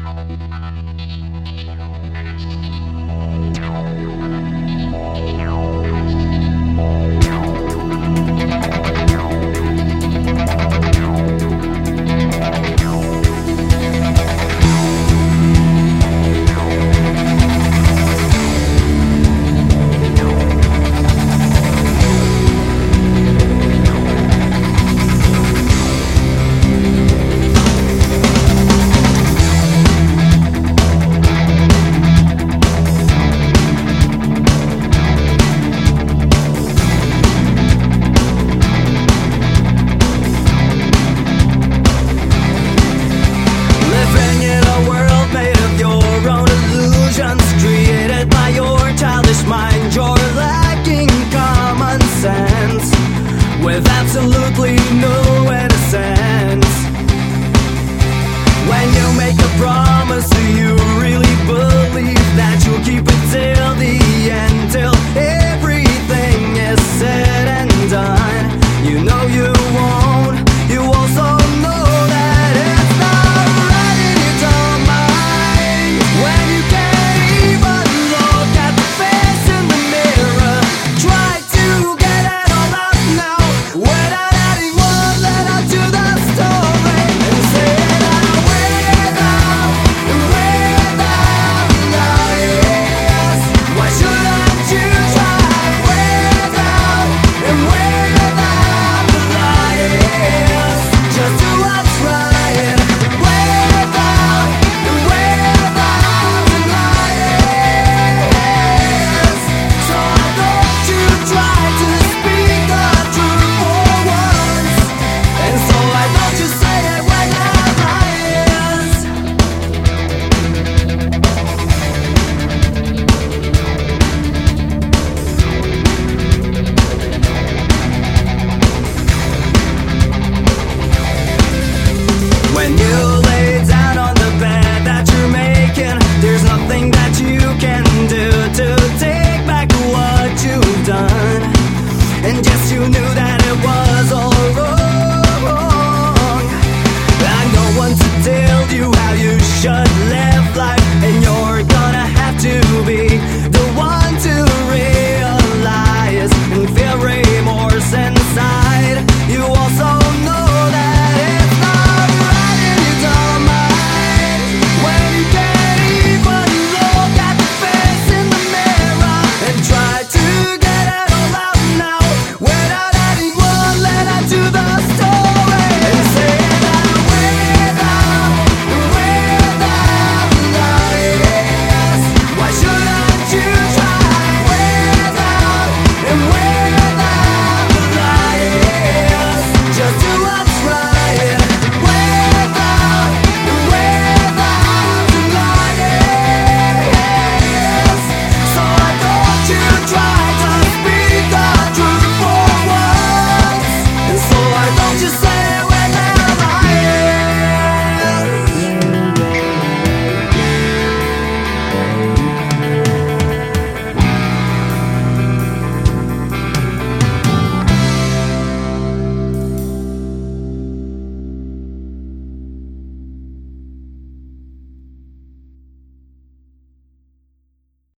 With absolutely no innocence. When you make a promise, do you really believe that you'll keep it till the end, till everything is said and done? You know you won't. You also know that it's not right and you don't mind. When you can't even look at the face in the mirror, try to get it all out now without adding one letter to the story, and say it out without lies. Why shouldn't you try without lies? Just do what's right without lies. So I thought you tried to speak the truth for once, and so I thought you say it without lies. When you lay down on the bed that you're making, there's nothing that you can do to take back what you've done. And yes, you knew that it was all wrong. And no one to tell you how you should